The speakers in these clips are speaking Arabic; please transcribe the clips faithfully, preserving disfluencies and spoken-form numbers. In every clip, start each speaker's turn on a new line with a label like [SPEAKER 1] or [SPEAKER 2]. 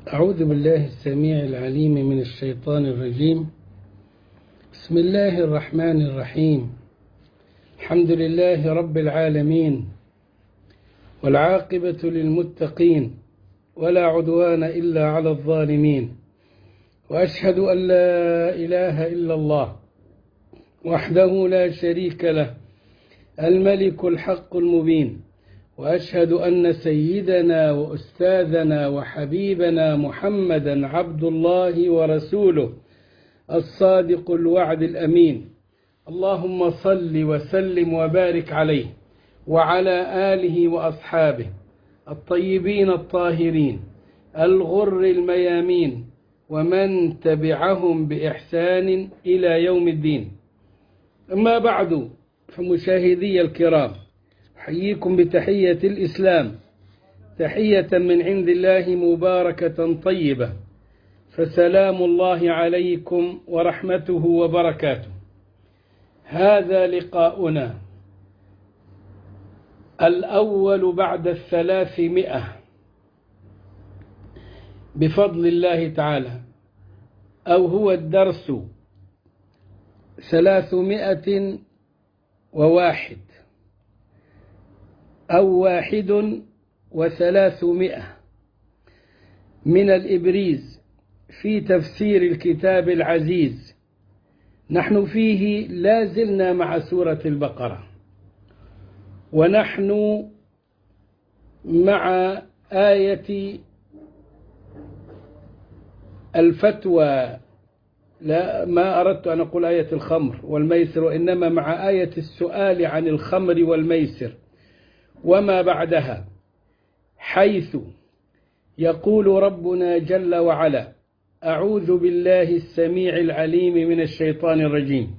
[SPEAKER 1] أعوذ بالله السميع العليم من الشيطان الرجيم. بسم الله الرحمن الرحيم. الحمد لله رب العالمين، والعاقبة للمتقين، ولا عدوان إلا على الظالمين، وأشهد أن لا إله إلا الله وحده لا شريك له الملك الحق المبين، وأشهد أن سيدنا وأستاذنا وحبيبنا محمدا عبد الله ورسوله الصادق الوعد الأمين. اللهم صل وسلم وبارك عليه وعلى آله وأصحابه الطيبين الطاهرين الغر الميامين، ومن تبعهم بإحسان إلى يوم الدين. أما بعد، فمشاهدي الكرام، أحييكم بتحية الإسلام، تحية من عند الله مباركة طيبة، فسلام الله عليكم ورحمته وبركاته. هذا لقاؤنا الأول بعد الثلاثمائة بفضل الله تعالى، أو هو الدرس ثلاثمائة وواحد أو واحد وثلاثمائة من الإبريز في تفسير الكتاب العزيز. نحن فيه لا زلنا مع سورة البقرة، ونحن مع آية الفتوى، لا ما أردت أن أقول آية الخمر والميسر، وإنما مع آية السؤال عن الخمر والميسر وما بعدها، حيث يقول ربنا جل وعلا: أعوذ بالله السميع العليم من الشيطان الرجيم.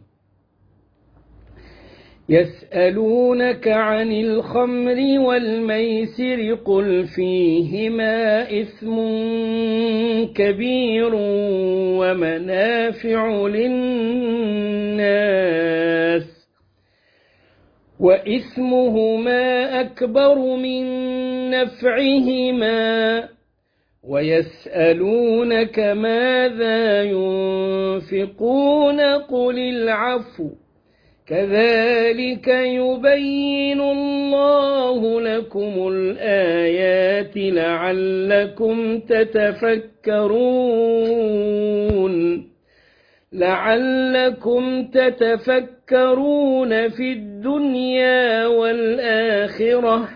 [SPEAKER 1] يسألونك عن الخمر والميسر قل فيهما إثم كبير ومنافع للناس، وإثمهما أكبر من نفعهما، ويسألونك ماذا ينفقون قل العفو، كذلك يبين الله لكم الآيات لعلكم تتفكرون لعلكم تتفكرون في الدنيا والآخرة.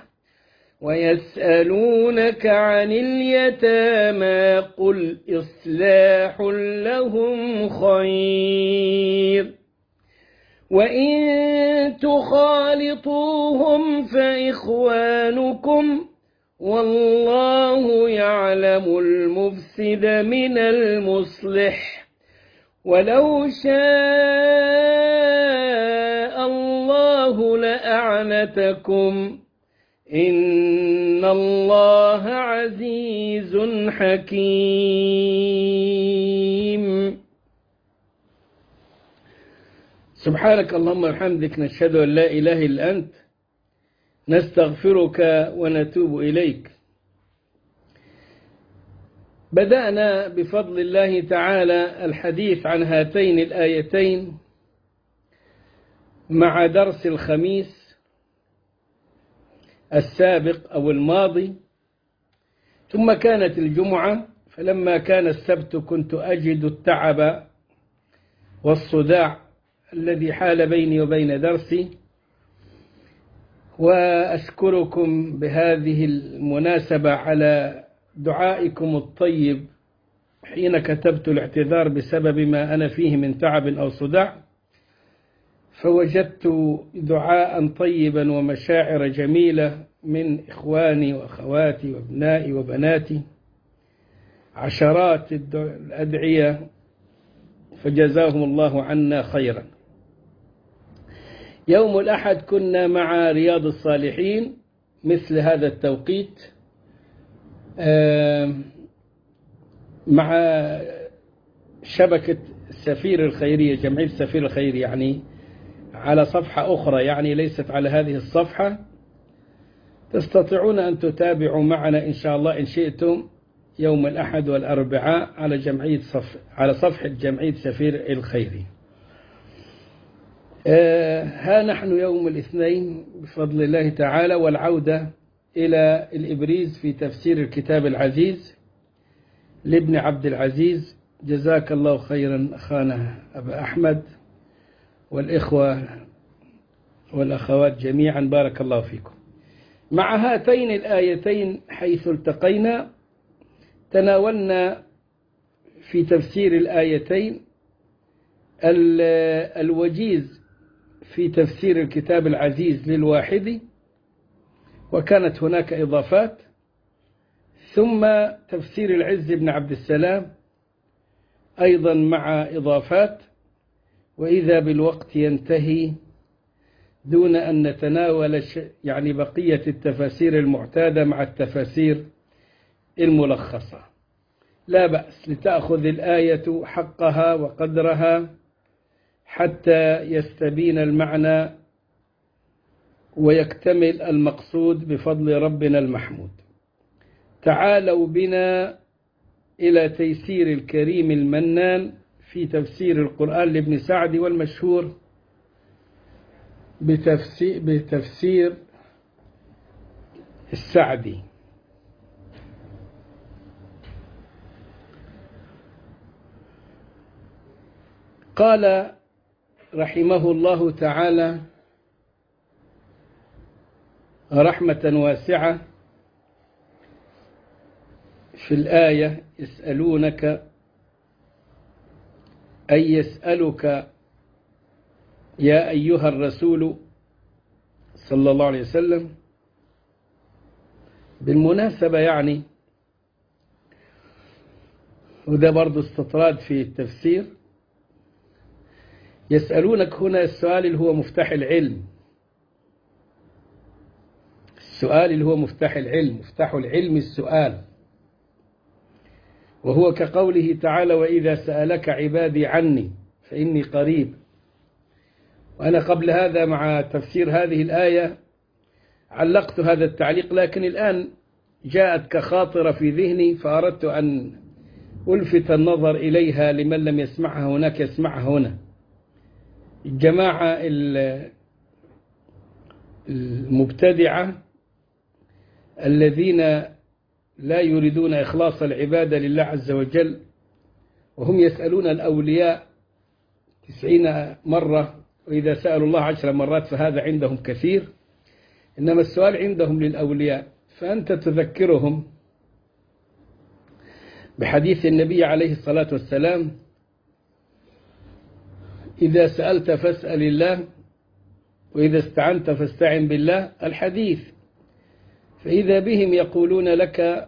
[SPEAKER 1] ويسألونك عن اليتامى قل إصلاح لهم خير، وإن تخالطوهم فإخوانكم، والله يعلم المفسد من المصلح، ولو شاء الله لأعنتكم، إن الله عزيز حكيم. سبحانك اللهم وبحمدك، نشهد أن لا إله إلا أنت، نستغفرك ونتوب إليك. بدأنا بفضل الله تعالى الحديث عن هاتين الآيتين مع درس الخميس السابق أو الماضي، ثم كانت الجمعة، فلما كان السبت كنت أجد التعب والصداع الذي حال بيني وبين درسي. وأشكركم بهذه المناسبة على دعائكم الطيب حين كتبت الاعتذار بسبب ما أنا فيه من تعب أو صداع، فوجدت دعاء طيبا ومشاعر جميلة من إخواني وأخواتي وابنائي وبناتي، عشرات الأدعية، فجزاهم الله عنا خيرا. يوم الأحد كنا مع رياض الصالحين مثل هذا التوقيت، مع شبكة السفير الخيرية، جمعية السفير الخيري، يعني على صفحة أخرى، يعني ليست على هذه الصفحة. تستطيعون أن تتابعوا معنا إن شاء الله إن شئتم يوم الأحد والأربعاء على جمعية صف على صفحة جمعية سفير الخيري. آه ها نحن يوم الاثنين بفضل الله تعالى، والعودة إلى الإبريز في تفسير الكتاب العزيز لابن عبد العزيز. جزاك الله خيرا أخانا أبا أحمد والإخوة والأخوات جميعا، بارك الله فيكم. مع هاتين الآيتين حيث التقينا تناولنا في تفسير الآيتين الوجيز في تفسير الكتاب العزيز للواحدي، وكانت هناك إضافات، ثم تفسير العز بن عبد السلام أيضا مع إضافات، وإذا بالوقت ينتهي دون أن نتناول يعني بقية التفاسير المعتادة مع التفاسير الملخصة. لا بأس، لتأخذ الآية حقها وقدرها حتى يستبين المعنى ويكتمل المقصود بفضل ربنا المحمود. تعالوا بنا إلى تيسير الكريم المنان في تفسير القرآن لابن سعدي، والمشهور بتفسير, بتفسير السعدي. قال رحمه الله تعالى رحمة واسعة في الآية: يسألونك أي يسألك يا أيها الرسول صلى الله عليه وسلم. بالمناسبة يعني، وده برضو استطراد في التفسير، يسألونك هنا السؤال اللي هو مفتاح العلم، السؤال اللي هو مفتاح العلم، مفتاح العلم السؤال، وهو كقوله تعالى: وإذا سألك عبادي عني فإني قريب. وأنا قبل هذا مع تفسير هذه الآية علقت هذا التعليق، لكن الآن جاءت كخاطرة في ذهني فأردت أن ألفت النظر إليها لمن لم يسمعها هناك يسمعها هنا. الجماعة المبتدعة الذين لا يريدون إخلاص العبادة لله عز وجل، وهم يسألون الأولياء تسعين مرة، وإذا سألوا الله عشر مرات فهذا عندهم كثير، إنما السؤال عندهم للأولياء. فأنت تذكرهم بحديث النبي عليه الصلاة والسلام: إذا سألت فاسأل الله، وإذا استعنت فاستعن بالله، الحديث. فإذا بهم يقولون لك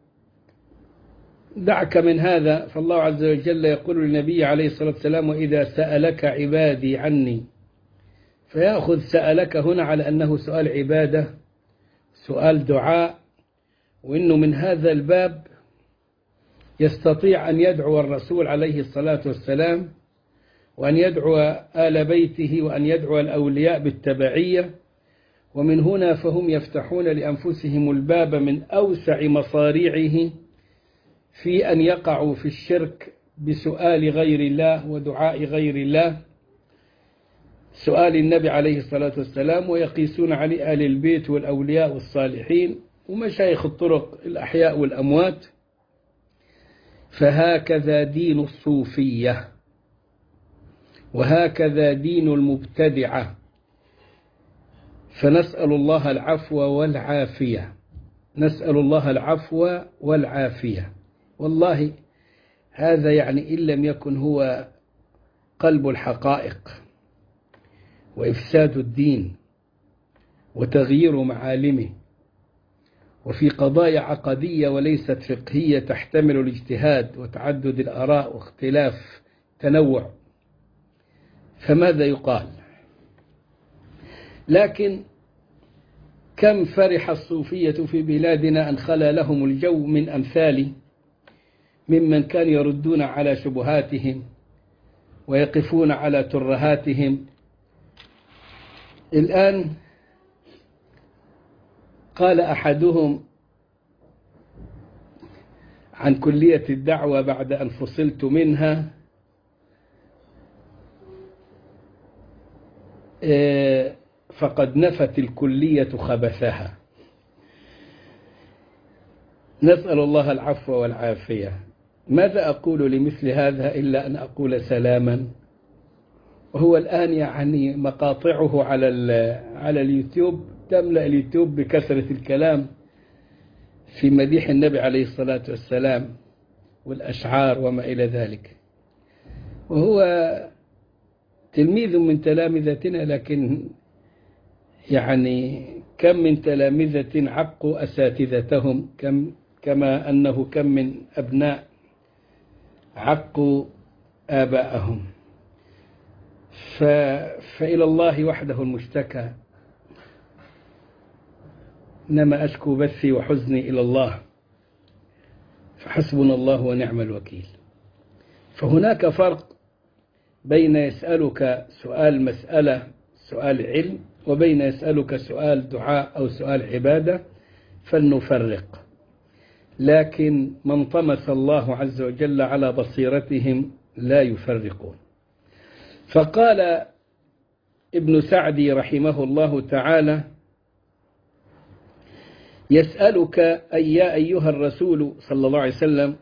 [SPEAKER 1] دعك من هذا، فالله عز وجل يقول للنبي عليه الصلاة والسلام: وإذا سألك عبادي عني. فيأخذ سألك هنا على أنه سؤال عبادة، سؤال دعاء، وإنه من هذا الباب يستطيع أن يدعو الرسول عليه الصلاة والسلام، وأن يدعو آل بيته، وأن يدعو الأولياء بالتبعية. ومن هنا فهم يفتحون لأنفسهم الباب من أوسع مصاريعه في أن يقعوا في الشرك بسؤال غير الله ودعاء غير الله، سؤال النبي عليه الصلاة والسلام، ويقيسون على آل البيت والأولياء والصالحين ومشايخ الطرق الأحياء والأموات. فهكذا دين الصوفية، وهكذا دين المبتدعة. فنسأل الله العفو والعافية، نسأل الله العفو والعافية. والله هذا يعني إن لم يكن هو قلب الحقائق وإفساد الدين وتغيير معالمه، وفي قضايا عقدية وليست فقهية تحتمل الاجتهاد وتعدد الآراء واختلاف تنوع، فماذا يقال؟ لكن كم فرح الصوفية في بلادنا أن خلا لهم الجو من أمثال ممن كانوا يردون على شبهاتهم ويقفون على ترهاتهم. الآن قال أحدهم عن كلية الدعوة بعد أن فصلت منها، فقد نفت الكلية خبثها. نسأل الله العفو والعافية. ماذا أقول لمثل هذا إلا أن أقول سلاما؟ وهو الآن يعني مقاطعه على على اليوتيوب تملأ اليوتيوب بكثرة الكلام في مديح النبي عليه الصلاة والسلام والأشعار وما إلى ذلك، وهو تلميذ من تلامذتنا، لكن يعني كم من تلامذة عقوا أساتذتهم، كم كما أنه كم من أبناء عقوا آباءهم. ف... فإلى الله وحده المشتكى، إنما أشكو بثي وحزني إلى الله، فحسبنا الله ونعم الوكيل. فهناك فرق بين يسألك سؤال مسألة سؤال علم وبين يسألك سؤال دعاء أو سؤال عبادة، فلنفرق. لكن من طمس الله عز وجل على بصيرتهم لا يفرقون. فقال ابن سعدي رحمه الله تعالى: يسألك أي يا أيها الرسول صلى الله عليه وسلم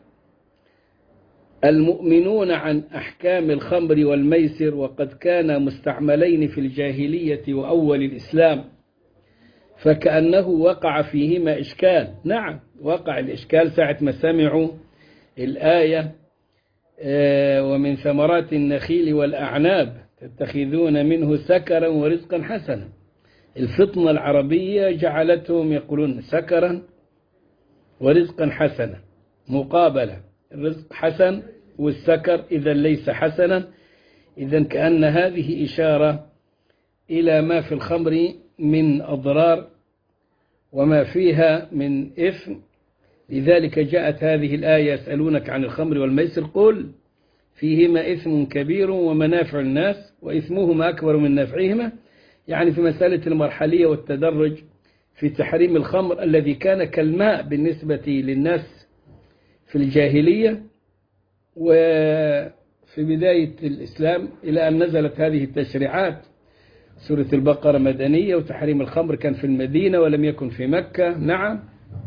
[SPEAKER 1] المؤمنون عن أحكام الخمر والميسر، وقد كانا مستعملين في الجاهلية وأول الإسلام، فكأنه وقع فيهما إشكال. نعم، وقع الإشكال ساعة ما سمعوا الآية: ومن ثمرات النخيل والأعناب تتخذون منه سكرا ورزقا حسنا. الفطنة العربية جعلتهم يقولون سكرا ورزقا حسنا، مقابلة الرزق حسن والسكر إذا ليس حسنا. إذا كأن هذه إشارة إلى ما في الخمر من أضرار وما فيها من إثم. لذلك جاءت هذه الآية: يسألونك عن الخمر والميسر قل فيهما إثم كبير ومنافع الناس وإثمهما أكبر من نفعهما، يعني في مسألة المرحلية والتدرج في تحريم الخمر الذي كان كالماء بالنسبة للناس في الجاهلية وفي بداية الإسلام، إلى أن نزلت هذه التشريعات. سورة البقرة مدنية، وتحريم الخمر كان في المدينة ولم يكن في مكة. نعم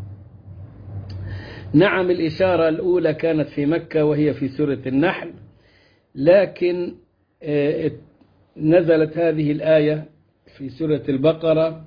[SPEAKER 1] نعم الإشارة الأولى كانت في مكة وهي في سورة النحل، لكن نزلت هذه الآية في سورة البقرة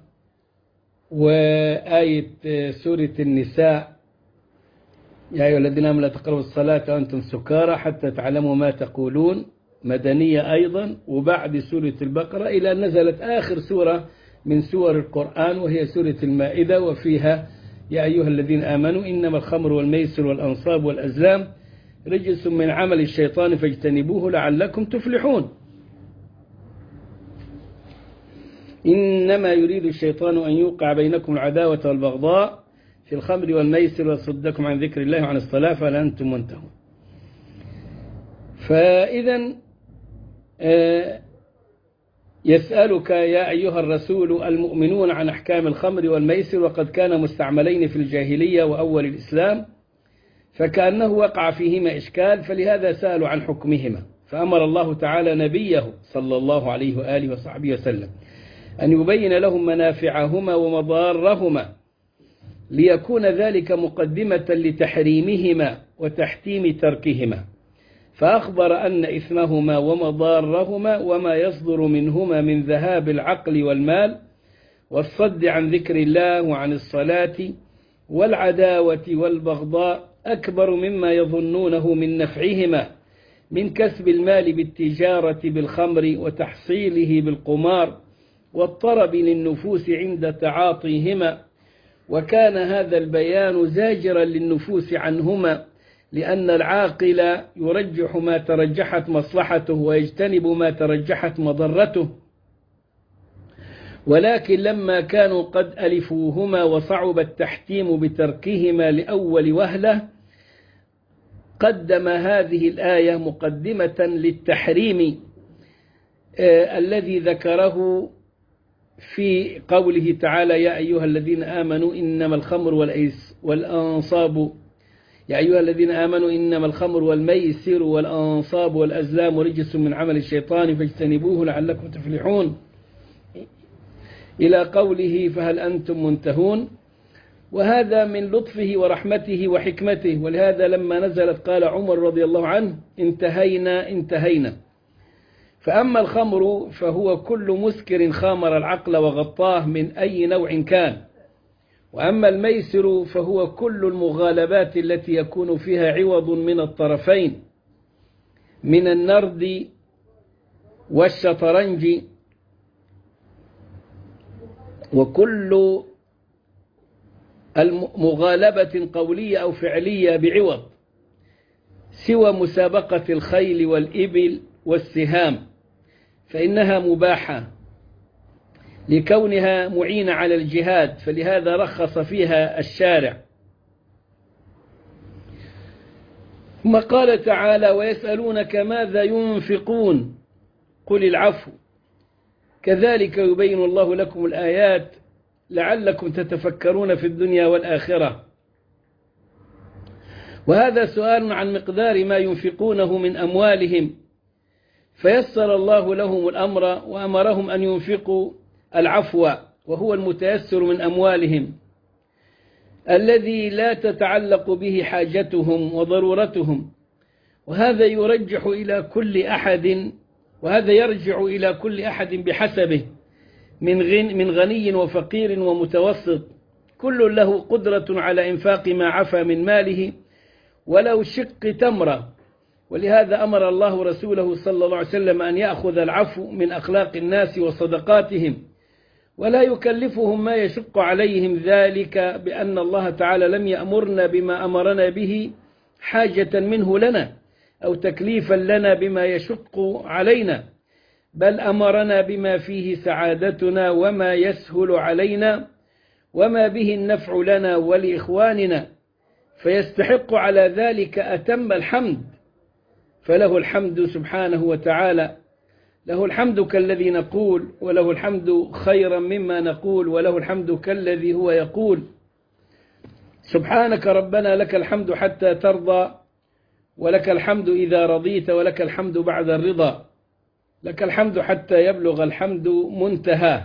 [SPEAKER 1] وآية سورة النساء: يا أيها الذين آمنوا لا تقربوا الصلاة وأنتم سكارى حتى تعلموا ما تقولون، مدنية أيضا. وبعد سورة البقرة إلى أن نزلت آخر سورة من سور القرآن وهي سورة المائدة، وفيها: يا أيها الذين آمنوا إنما الخمر والميسر والأنصاب والأزلام رجس من عمل الشيطان فاجتنبوه لعلكم تفلحون. إنما يريد الشيطان أن يوقع بينكم العداوة والبغضاء في الخمر والميسر ويصدكم عن ذكر الله وعن الصلاة فهل أنتم منتهون. فإذا يسألك يا أيها الرسول المؤمنون عن أحكام الخمر والميسر، وقد كان مستعملين في الجاهلية وأول الإسلام، فكأنه وقع فيهما إشكال، فلهذا سألوا عن حكمهما. فأمر الله تعالى نبيه صلى الله عليه وآله وصحبه وسلم أن يبين لهم منافعهما ومضارهما، ليكون ذلك مقدمة لتحريمهما وتحتيم تركهما. فأخبر أن إثمهما ومضارهما وما يصدر منهما من ذهاب العقل والمال والصد عن ذكر الله وعن الصلاة والعداوة والبغضاء أكبر مما يظنونه من نفعهما من كسب المال بالتجارة بالخمر وتحصيله بالقمار والطرب للنفوس عند تعاطيهما. وكان هذا البيان زاجرا للنفوس عنهما، لأن العاقل يرجح ما ترجحت مصلحته ويجتنب ما ترجحت مضرته. ولكن لما كانوا قد ألفوهما وصعب التحتيم بتركهما لأول وهلة، قدم هذه الآية مقدمة للتحريم آه الذي ذكره في قوله تعالى: يا أيها الذين آمنوا إنما الخمر والأنصاب يا أيها الذين آمنوا إنما الخمر والميسر والأنصاب والأزلام رجس من عمل الشيطان فاجتنبوه لعلكم تفلحون، إلى قوله فهل أنتم منتهون. وهذا من لطفه ورحمته وحكمته، ولهذا لما نزلت قال عمر رضي الله عنه انتهينا انتهينا. فأما الخمر فهو كل مسكر خامر العقل وغطاه من أي نوع كان، وأما الميسر فهو كل المغالبات التي يكون فيها عوض من الطرفين من النرد والشطرنج، وكل مغالبة قولية أو فعلية بعوض سوى مسابقة الخيل والإبل والسهام، فإنها مباحة لكونها معينة على الجهاد، فلهذا رخص فيها الشارع. ثم قال تعالى ويسألونك ماذا ينفقون قل العفو كذلك يبين الله لكم الآيات لعلكم تتفكرون في الدنيا والآخرة. وهذا سؤال عن مقدار ما ينفقونه من أموالهم، فيسر الله لهم الأمر وأمرهم أن ينفقوا العفو، وهو المتيسر من أموالهم الذي لا تتعلق به حاجتهم وضرورتهم. وهذا يرجح إلى كل أحد وهذا يرجع إلى كل أحد بحسبه من غن من غني وفقير ومتوسط، كل له قدرة على إنفاق ما عفى من ماله ولو شق تمرة. ولهذا أمر الله رسوله صلى الله عليه وسلم أن يأخذ العفو من أخلاق الناس وصدقاتهم، ولا يكلفهم ما يشق عليهم، ذلك بأن الله تعالى لم يأمرنا بما أمرنا به حاجة منه لنا أو تكليفا لنا بما يشق علينا، بل أمرنا بما فيه سعادتنا وما يسهل علينا وما به النفع لنا ولإخواننا، فيستحق على ذلك أتم الحمد. فله الحمد سبحانه وتعالى، له الحمد كالذي نقول، وله الحمد خيرا مما نقول، وله الحمد كالذي هو يقول سبحانك ربنا لك الحمد حتى ترضى، ولك الحمد إذا رضيت، ولك الحمد بعد الرضا، لك الحمد حتى يبلغ الحمد منتهى.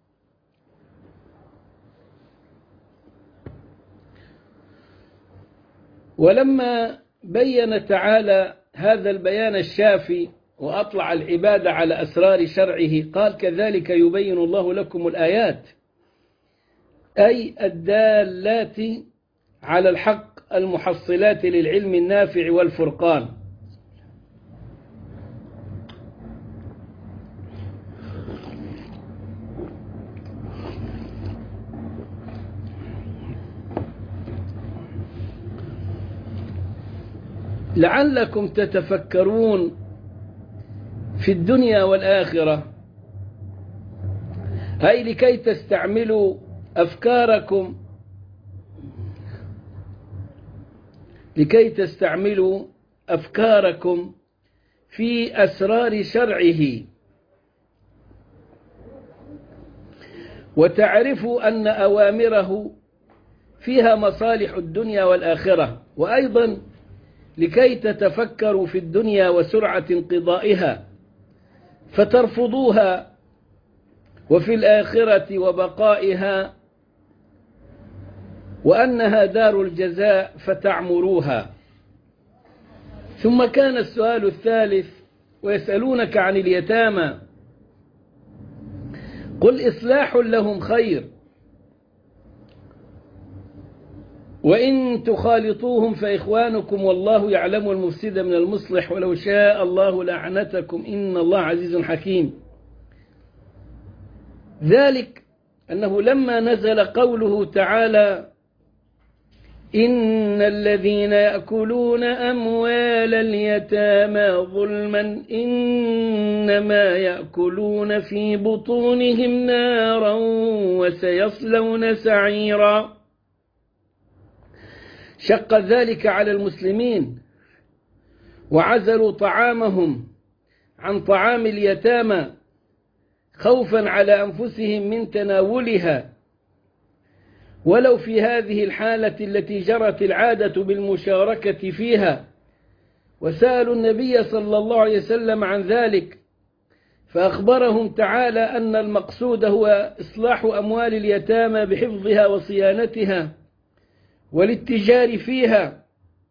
[SPEAKER 1] ولما بين تعالى هذا البيان الشافي وأطلع العباد على أسرار شرعه قال كذلك يبين الله لكم الآيات، أي الدالات على الحق المحصلات للعلم النافع والفرقان. لعلكم تتفكرون في الدنيا والآخرة، أي لكي تستعملوا أفكاركم لكي تستعملوا أفكاركم في أسرار شرعه، وتعرفوا أن أوامره فيها مصالح الدنيا والآخرة، وأيضا لكي تتفكروا في الدنيا وسرعة انقضائها فترفضوها، وفي الآخرة وبقائها، وأنها دار الجزاء فتعمروها. ثم كان السؤال الثالث ويسألونك عن اليتامى قل إصلاح لهم خير وإن تخالطوهم فإخوانكم والله يعلم المفسد من المصلح ولو شاء الله لأعنتكم إن الله عزيز حكيم. ذلك أنه لما نزل قوله تعالى إن الذين يأكلون أموال اليتامى ظلما إنما يأكلون في بطونهم نارا وسيصلون سعيرا، شق ذلك على المسلمين وعزلوا طعامهم عن طعام اليتامى خوفا على أنفسهم من تناولها، ولو في هذه الحالة التي جرت العادة بالمشاركة فيها، وسألوا النبي صلى الله عليه وسلم عن ذلك فأخبرهم تعالى أن المقصود هو إصلاح أموال اليتامى بحفظها وصيانتها والاتجار فيها،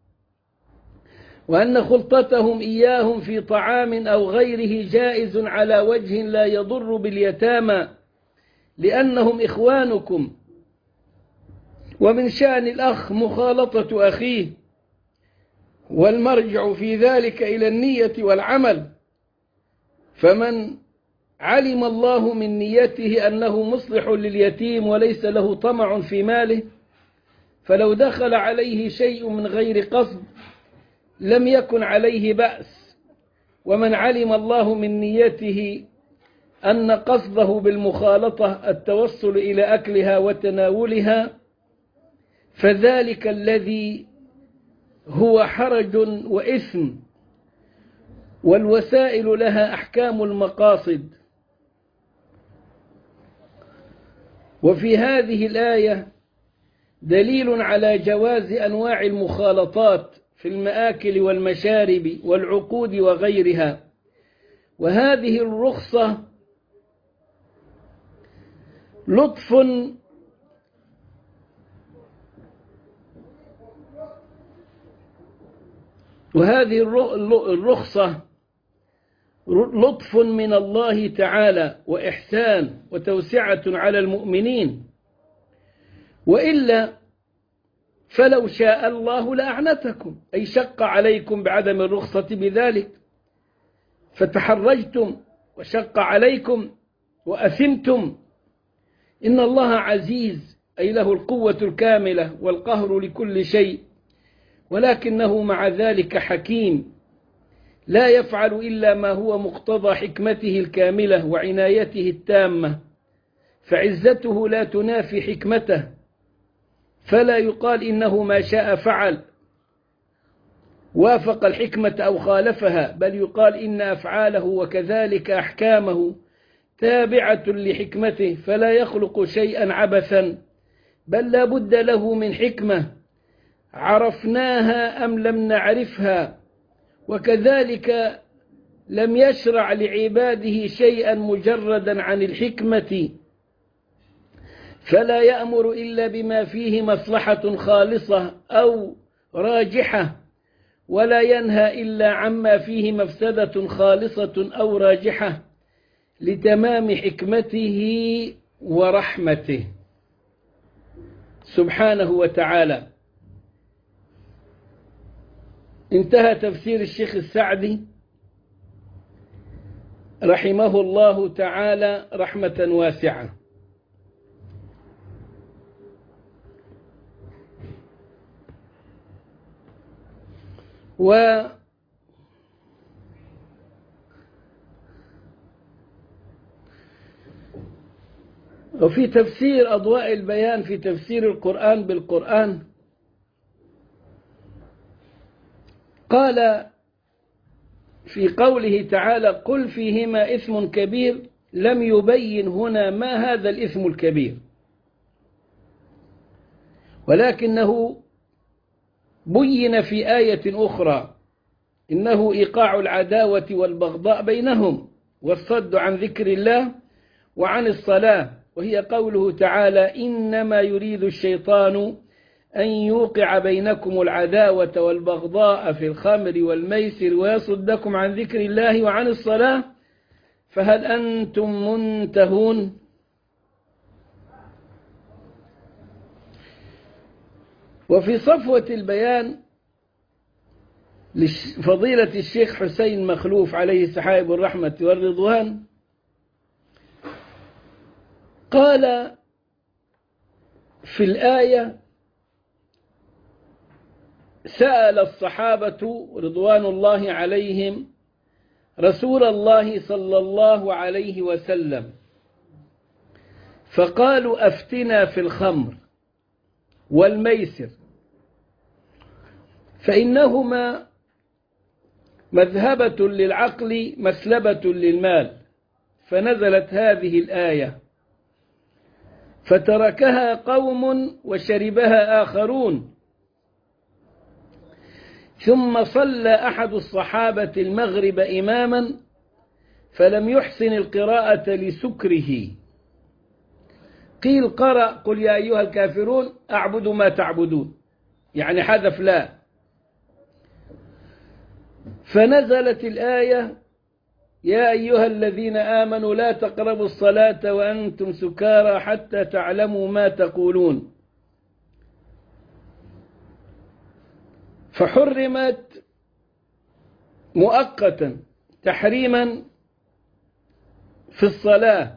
[SPEAKER 1] وأن خلطتهم إياهم في طعام أو غيره جائز على وجه لا يضر باليتامى لأنهم إخوانكم، ومن شأن الأخ مخالطة أخيه، والمرجع في ذلك إلى النية والعمل، فمن علم الله من نيته أنه مصلح لليتيم وليس له طمع في ماله فلو دخل عليه شيء من غير قصد لم يكن عليه بأس، ومن علم الله من نيته أن قصده بالمخالطة التوصل إلى أكلها وتناولها فذلك الذي هو حرج وإثم، والوسائل لها أحكام المقاصد. وفي هذه الآية دليل على جواز أنواع المخالطات في المآكل والمشارب والعقود وغيرها، وهذه الرخصة لطف وهذه الرخصة لطف من الله تعالى وإحسان وتوسعة على المؤمنين، وإلا فلو شاء الله لأعنتكم، أي شق عليكم بعدم الرخصة بذلك فتحرجتم وشق عليكم وأثمتم. إن الله عزيز أي له القوة الكاملة والقهر لكل شيء، ولكنه مع ذلك حكيم لا يفعل إلا ما هو مقتضى حكمته الكاملة وعنايته التامة، فعزته لا تنافي حكمته، فلا يقال إنه ما شاء فعل وافق الحكمة أو خالفها، بل يقال إن أفعاله وكذلك أحكامه تابعة لحكمته، فلا يخلق شيئا عبثا، بل لا بد له من حكمة عرفناها أم لم نعرفها، وكذلك لم يشرع لعباده شيئا مجردا عن الحكمة، فلا يأمر إلا بما فيه مصلحة خالصة أو راجحة، ولا ينهى إلا عما فيه مفسدة خالصة أو راجحة لتمام حكمته ورحمته سبحانه وتعالى. انتهى تفسير الشيخ السعدي رحمه الله تعالى رحمة واسعة. و وفي تفسير أضواء البيان في تفسير القرآن بالقرآن قال في قوله تعالى قل فيهما إثم كبير لم يبين هنا ما هذا الإثم الكبير، ولكنه بين في آية أخرى إنه إيقاع العداوة والبغضاء بينهم والصد عن ذكر الله وعن الصلاة، وهي قوله تعالى إنما يريد الشيطان أن يوقع بينكم العداوة والبغضاء في الخمر والميسر ويصدكم عن ذكر الله وعن الصلاة فهل أنتم منتهون؟ وفي صفوة البيان لفضيلة الشيخ حسين مخلوف عليه سحائب الرحمة والرضوان قال في الآية سأل الصحابة رضوان الله عليهم رسول الله صلى الله عليه وسلم فقالوا أفتنا في الخمر والميسر فإنهما مذهبة للعقل مسلبة للمال، فنزلت هذه الآية فتركها قوم وشربها آخرون. ثم صلى أحد الصحابة المغرب إماما فلم يحسن القراءة لسكره، قيل قرأ قل يا أيها الكافرون أعبد ما تعبدون، يعني حذف لا، فنزلت الآية يا أيها الذين آمنوا لا تقربوا الصلاة وأنتم سكارى حتى تعلموا ما تقولون، فحرمت مؤقتا تحريما في الصلاة.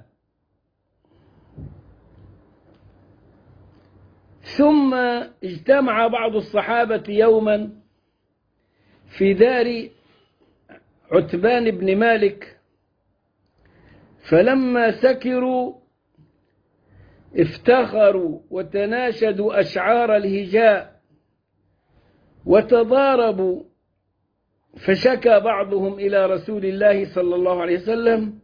[SPEAKER 1] ثم اجتمع بعض الصحابة يوما في دار عتبان بن مالك، فلما سكروا افتخروا وتناشدوا أشعار الهجاء وتضاربوا، فشكى بعضهم إلى رسول الله صلى الله عليه وسلم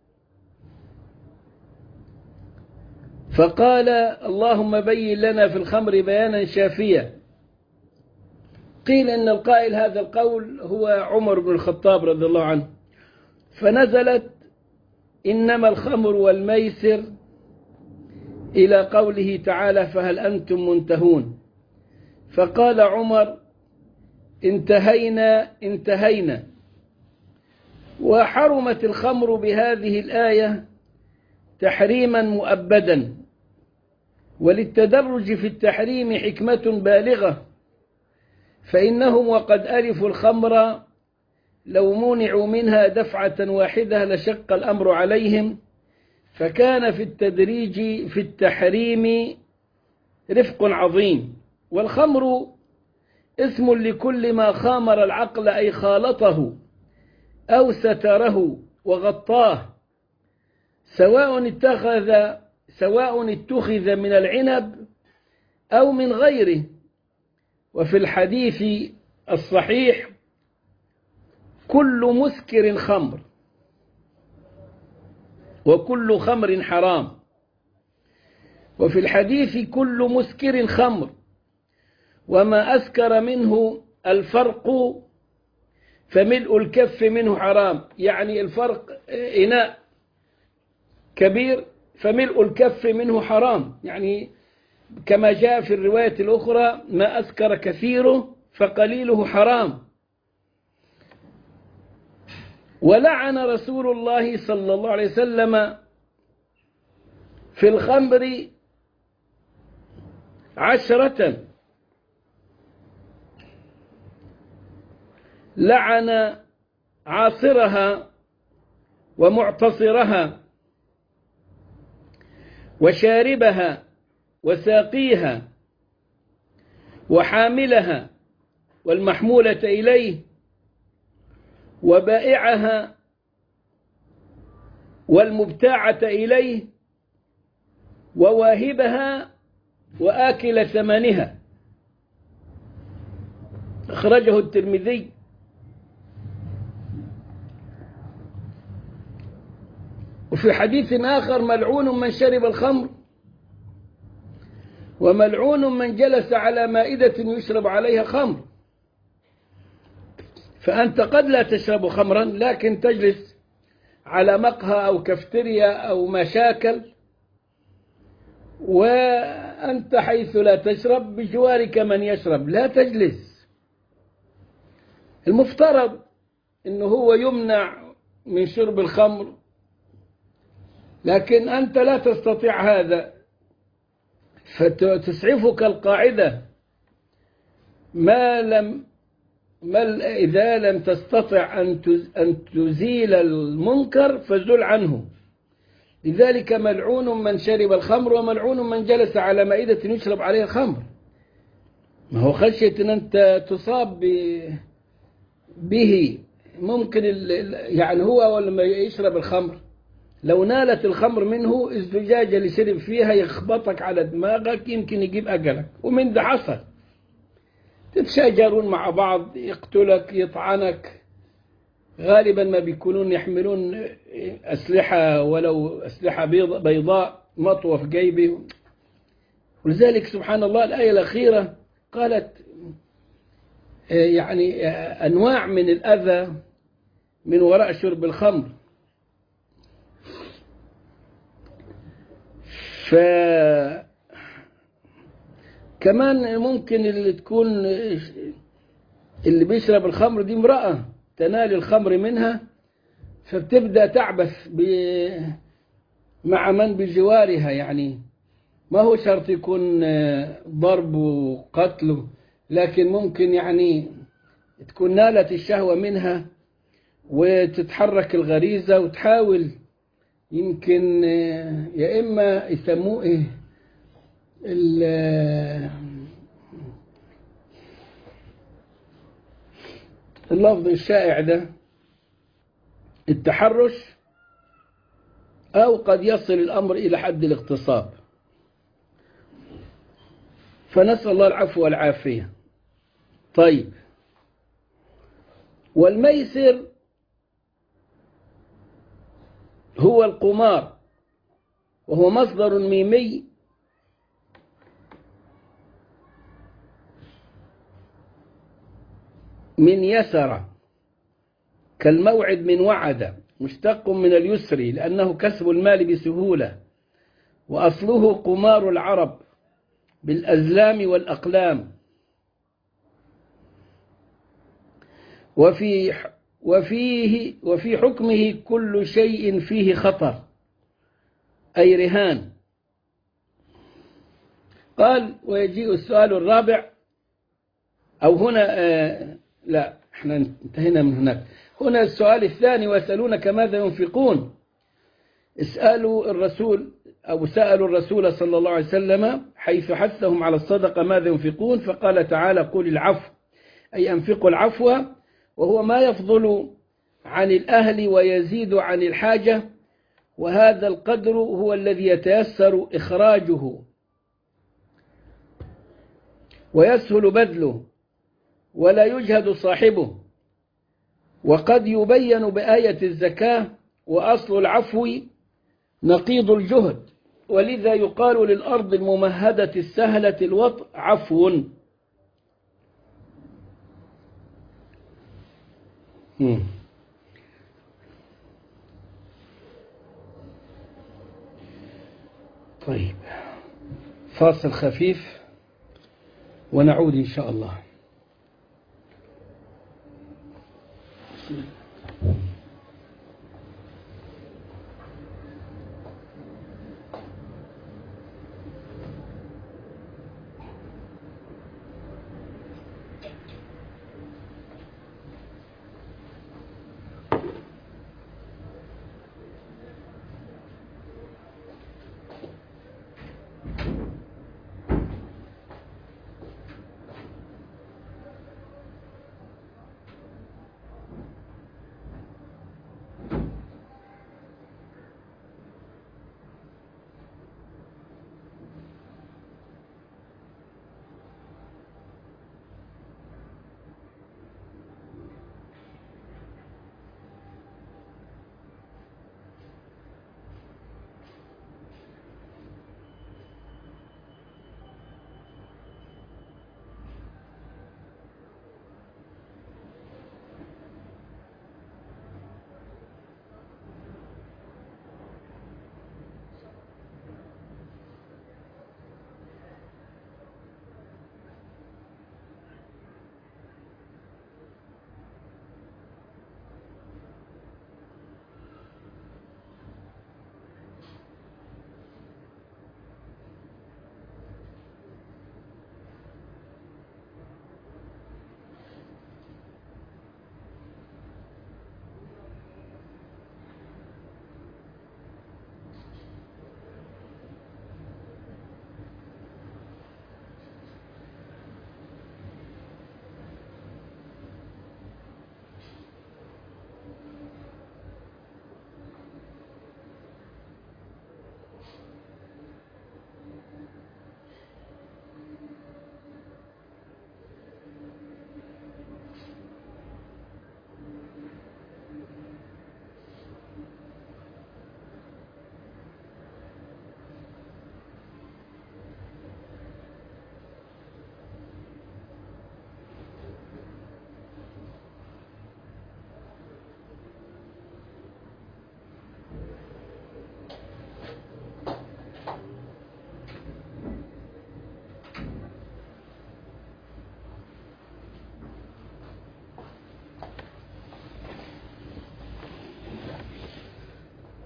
[SPEAKER 1] فقال اللهم بين لنا في الخمر بيانا شافيا. قيل إن القائل هذا القول هو عمر بن الخطاب رضي الله عنه، فنزلت إنما الخمر والميسر إلى قوله تعالى فهل أنتم منتهون، فقال عمر انتهينا انتهينا. وحرمت الخمر بهذه الآية تحريما مؤبدا، وللتدرج في التحريم حكمة بالغة، فإنهم وقد ألفوا الخمر لو منعوا منها دفعة واحدة لشق الأمر عليهم، فكان في التدريج في التحريم رفق عظيم. والخمر اسم لكل ما خامر العقل أي خالطه أو ستره وغطاه، سواء اتخذ سواء اتخذ من العنب أو من غيره. وفي الحديث الصحيح كل مسكر خمر وكل خمر حرام، وفي الحديث كل مسكر خمر وما أسكر منه الفرق فملء الكف منه حرام، يعني الفرق إناء كبير فملء الكف منه حرام، يعني كما جاء في الرواية الأخرى ما أسكر كثيره فقليله حرام. ولعن رسول الله صلى الله عليه وسلم في الخمر عشرة، لعن عاصرها ومعتصرها وشاربها وساقيها وحاملها والمحمولة إليه وبائعها والمبتاعة إليه وواهبها وآكل ثمنها. أخرجه الترمذي. وفي حديث آخر ملعون من شرب الخمر وملعون من جلس على مائدة يشرب عليها خمر. فأنت قد لا تشرب خمرا لكن تجلس على مقهى أو كفتريا أو مشاكل، وأنت حيث لا تشرب بجوارك من يشرب، لا تجلس. المفترض أنه هو يمنع من شرب الخمر، لكن أنت لا تستطيع هذا، فتسعفك القاعدة ما لم ما إذا لم تستطع أن تزيل المنكر فزل عنه. لذلك ملعون من شرب الخمر وملعون من جلس على مائدة يشرب عليها الخمر. ما هو خشية أن أنت تصاب به، ممكن يعني هو لما يشرب الخمر لو نالت الخمر منه الزجاجة اللي شرب فيها يخبطك على دماغك يمكن يجيب أجلك، ومن ده حصل. تتشاجرون مع بعض، يقتلك يطعنك، غالبا ما بيكونون يحملون أسلحة ولو أسلحة بيضاء مطوة في جيبه، ولذلك سبحان الله الآية الأخيرة قالت يعني أنواع من الأذى من وراء شرب الخمر. فكمان ممكن اللي تكون اللي بيشرب الخمر دي امرأة تنال الخمر منها، فبتبدأ تعبث مع من بجوارها. يعني ما هو شرط يكون ضرب وقتل، لكن ممكن يعني تكون نالت الشهوة منها وتتحرك الغريزة وتحاول، يمكن يا إما يسموه إيه اللفظ الشائع ده، التحرش، أو قد يصل الأمر إلى حد الاغتصاب. فنسأل الله العفو والعافية. طيب، والميسر هو القمار، وهو مصدر ميمي من يسر كالموعد من وعد، مشتق من اليسر لأنه كسب المال بسهولة، وأصله قمار العرب بالأزلام والأقلام. وفي وفيه وفي حكمه كل شيء فيه خطر، أي رهان. قال: ويجيء السؤال الرابع، أو هنا آه لا احنا انتهينا من هناك. هنا السؤال الثاني: ويسألونك ماذا ينفقون. اسألوا الرسول أو سألوا الرسول صلى الله عليه وسلم حيث حثهم على الصدقة ماذا ينفقون، فقال تعالى: قل العفو، أي أنفقوا العفو، وهو ما يفضل عن الأهل ويزيد عن الحاجة، وهذا القدر هو الذي يتيسر إخراجه ويسهل بذله ولا يجهد صاحبه. وقد يبين بآية الزكاة: وأصل العفو نقيض الجهد، ولذا يقال للأرض الممهدة السهلة الوطء عفو. طيب، فاصل خفيف ونعود إن شاء الله.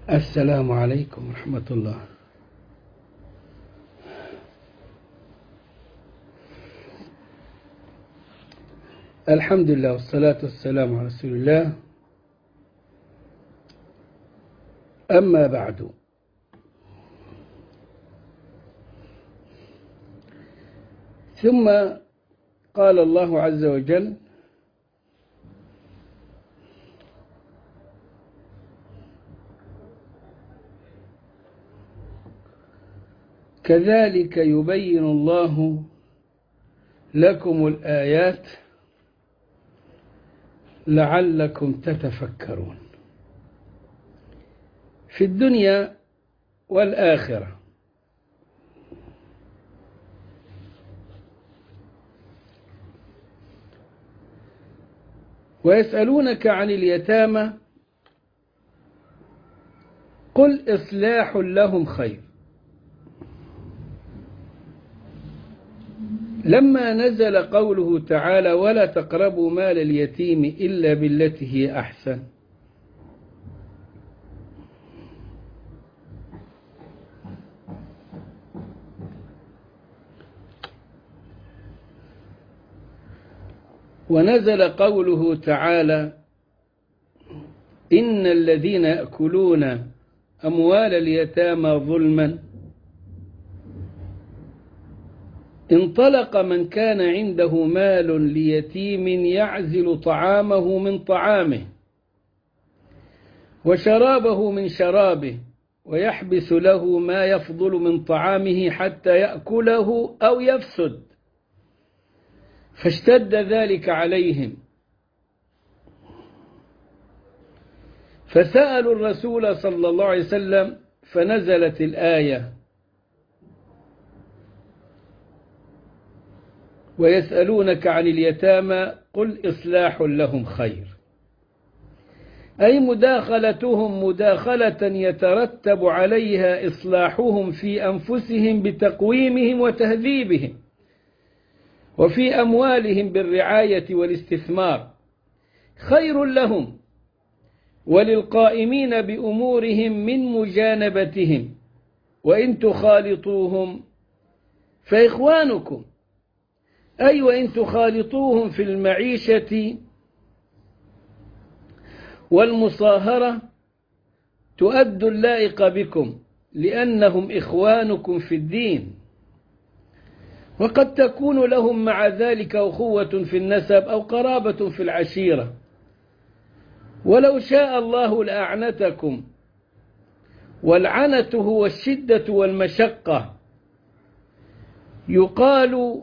[SPEAKER 1] السلام عليكم ورحمة الله. الحمد لله والصلاة والسلام على رسول الله. أما بعد، ثم قال الله عز وجل: كذلك يبين الله لكم الآيات لعلكم تتفكرون في الدنيا والآخرة. ويسألونك عن اليتامى قل إصلاح لهم خير. لما نزل قوله تعالى: ولا تقربوا مال اليتيم إلا بالتي هي أحسن، ونزل قوله تعالى: إن الذين يأكلون أموال اليتامى ظلما، انطلق من كان عنده مال ليتيم يعزل طعامه من طعامه وشرابه من شرابه ويحبس له ما يفضل من طعامه حتى يأكله أو يفسد، فاشتد ذلك عليهم فسألوا الرسول صلى الله عليه وسلم فنزلت الآية: ويسألونك عن اليتامى قل إصلاح لهم خير، أي مداخلتهم مداخلة يترتب عليها إصلاحهم في أنفسهم بتقويمهم وتهذيبهم، وفي أموالهم بالرعاية والاستثمار خير لهم وللقائمين بأمورهم من مجانبتهم، وإن تخالطوهم فإخوانكم، أي وإن تخالطوهم في المعيشة والمصاهرة تؤدوا اللائق بكم لأنهم إخوانكم في الدين، وقد تكون لهم مع ذلك أخوة في النسب أو قرابة في العشيرة، ولو شاء الله لأعنتكم، والعنة هو الشدة والمشقة. يقال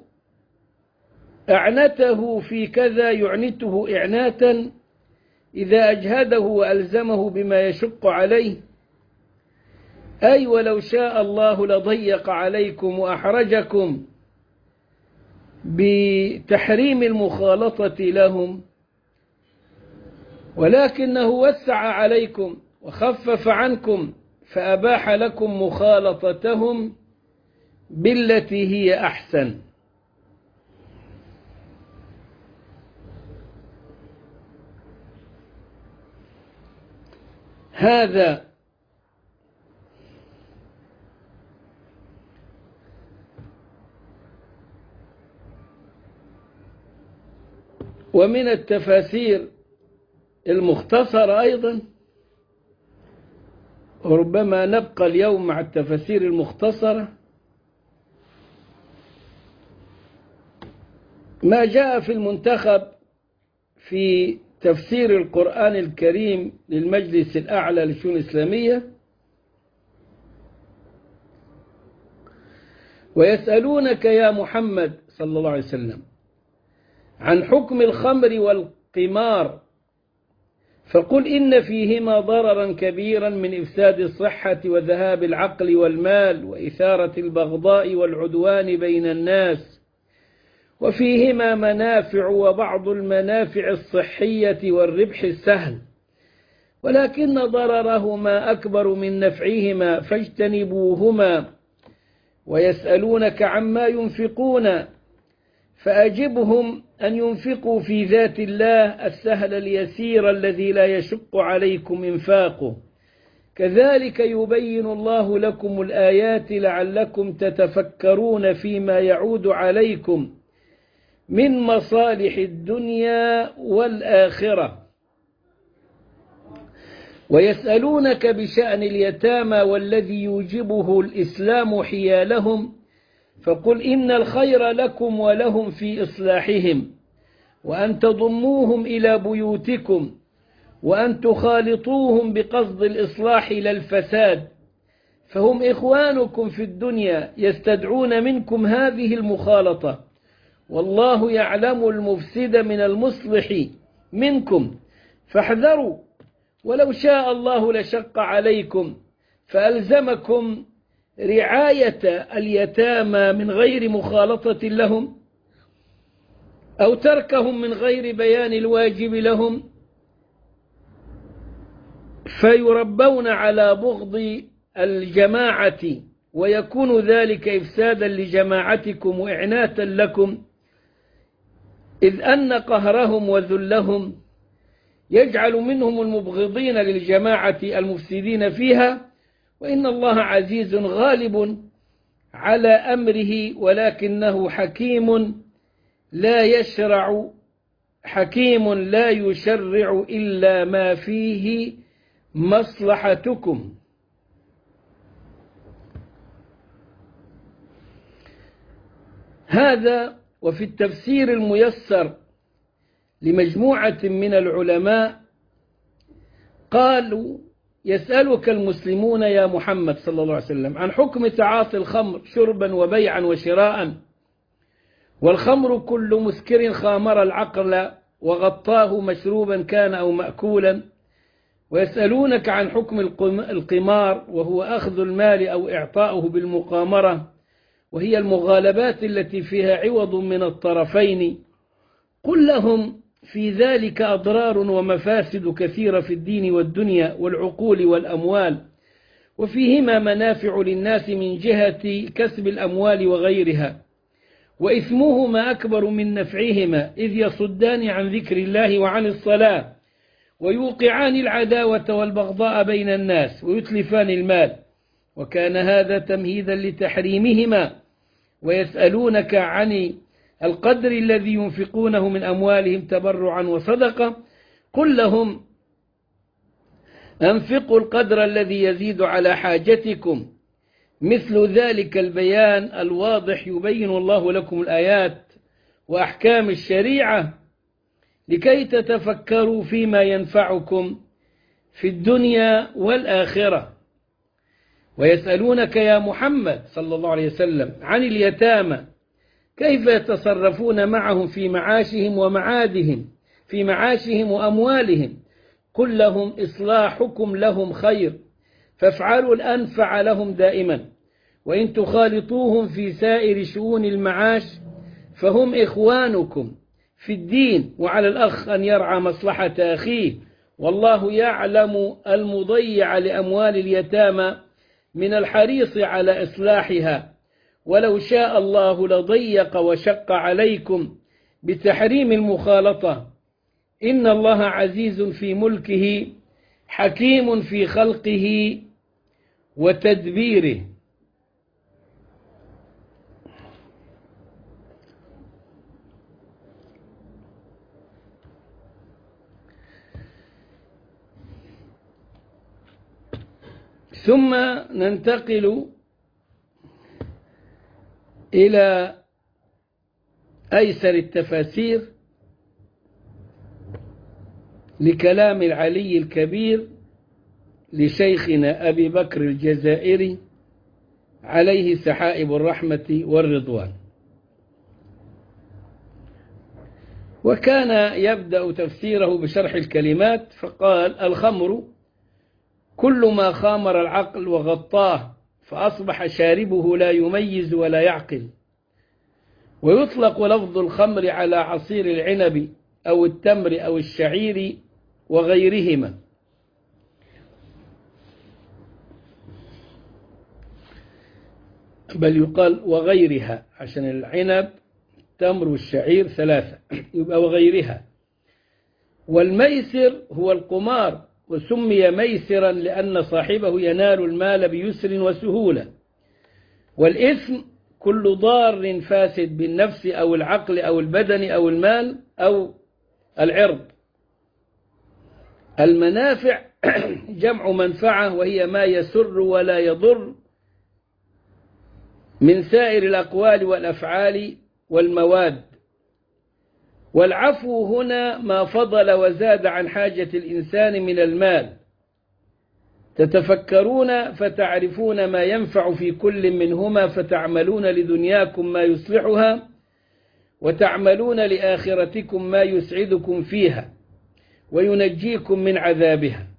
[SPEAKER 1] أعنته في كذا يعنته إعناتا إذا أجهده وألزمه بما يشق عليه، أي ولو شاء الله لضيق عليكم وأحرجكم بتحريم المخالطة لهم، ولكنه وسع عليكم وخفف عنكم فأباح لكم مخالطتهم بالتي هي أحسن. هذا ومن التفاسير المختصرة أيضا، وربما نبقى اليوم مع التفاسير المختصرة، ما جاء في المنتخب في تفسير القرآن الكريم للمجلس الأعلى للشؤون الإسلامية: ويسألونك يا محمد صلى الله عليه وسلم عن حكم الخمر والقمار، فقل إن فيهما ضررا كبيرا من إفساد الصحة وذهاب العقل والمال وإثارة البغضاء والعدوان بين الناس، وفيهما منافع وبعض المنافع الصحية والربح السهل، ولكن ضررهما أكبر من نفعهما فاجتنبوهما. ويسألونك عما ينفقون فأجبهم أن ينفقوا في ذات الله السهل اليسير الذي لا يشق عليكم إنفاقه، كذلك يبين الله لكم الآيات لعلكم تتفكرون فيما يعود عليكم من مصالح الدنيا والآخرة. ويسألونك بشأن اليتامى والذي يوجبه الإسلام حيالهم، فقل إن الخير لكم ولهم في إصلاحهم، وأن تضموهم إلى بيوتكم، وأن تخالطوهم بقصد الإصلاح لا الفساد، فهم إخوانكم في الدنيا يستدعون منكم هذه المخالطة، والله يعلم المفسد من المصلح منكم، فاحذروا. ولو شاء الله لشق عليكم فألزمكم رعاية اليتامى من غير مخالطة لهم، أو تركهم من غير بيان الواجب لهم، فيربون على بغض الجماعة، ويكون ذلك إفسادا لجماعتكم وإعناتا لكم، إذ أن قهرهم وذلهم يجعل منهم المبغضين للجماعة المفسدين فيها، وإن الله عزيز غالب على أمره، ولكنه حكيم لا يشرع حكيم لا يشرع إلا ما فيه مصلحتكم. هذا وفي التفسير الميسر لمجموعة من العلماء قالوا: يسألك المسلمون يا محمد صلى الله عليه وسلم عن حكم تعاطي الخمر شربا وبيعا وشراء، والخمر كل مسكر خامر العقل وغطاه مشروبا كان أو مأكولا. ويسألونك عن حكم القمار، وهو أخذ المال أو إعطاؤه بالمقامرة، وهي المغالبات التي فيها عوض من الطرفين. قل لهم في ذلك أضرار ومفاسد كثيرة في الدين والدنيا والعقول والأموال، وفيهما منافع للناس من جهة كسب الأموال وغيرها، وإثمهما أكبر من نفعهما، إذ يصدان عن ذكر الله وعن الصلاة، ويوقعان العداوة والبغضاء بين الناس، ويتلفان المال، وكان هذا تمهيدا لتحريمهما. ويسألونك عن القدر الذي ينفقونه من أموالهم تبرعا وصدقة، قل لهم: أنفقوا القدر الذي يزيد على حاجتكم، مثل ذلك البيان الواضح يبين الله لكم الآيات وأحكام الشريعة لكي تتفكروا فيما ينفعكم في الدنيا والآخرة. ويسألونك يا محمد صلى الله عليه وسلم عن اليتامى، كيف يتصرفون معهم في معاشهم ومعادهم في معاشهم وأموالهم؟ قل لهم: إصلاحكم لهم خير، فافعلوا الأنفع لهم دائما، وإن تخالطوهم في سائر شؤون المعاش فهم إخوانكم في الدين، وعلى الأخ أن يرعى مصلحة أخيه، والله يعلم المضيع لأموال اليتامى من الحريص على إصلاحها، ولو شاء الله لضيق وشق عليكم بتحريم المخالطة. إن الله عزيز في ملكه حكيم في خلقه وتدبيره. ثم ننتقل إلى أيسر التفاسير لكلام العلي الكبير لشيخنا أبي بكر الجزائري عليه سحائب الرحمة والرضوان. وكان يبدأ تفسيره بشرح الكلمات، فقال: الخمر كل ما خامر العقل وغطاه فأصبح شاربه لا يميز ولا يعقل. ويطلق لفظ الخمر على عصير العنب أو التمر أو الشعير وغيرهما. بل يقال وغيرها، عشان العنب التمر والشعير ثلاثة، يبقى وغيرها. والميسر هو القمار، وسمي ميسرا لأن صاحبه ينال المال بيسر وسهولة. والإثم كل ضار فاسد بالنفس أو العقل أو البدن أو المال أو العرض. المنافع جمع منفعة، وهي ما يسر ولا يضر من سائر الأقوال والأفعال والمواد. والعفو هنا ما فضل وزاد عن حاجة الإنسان من المال. تتفكرون فتعرفون ما ينفع في كل منهما، فتعملون لدنياكم ما يصلحها، وتعملون لآخرتكم ما يسعدكم فيها وينجيكم من عذابها.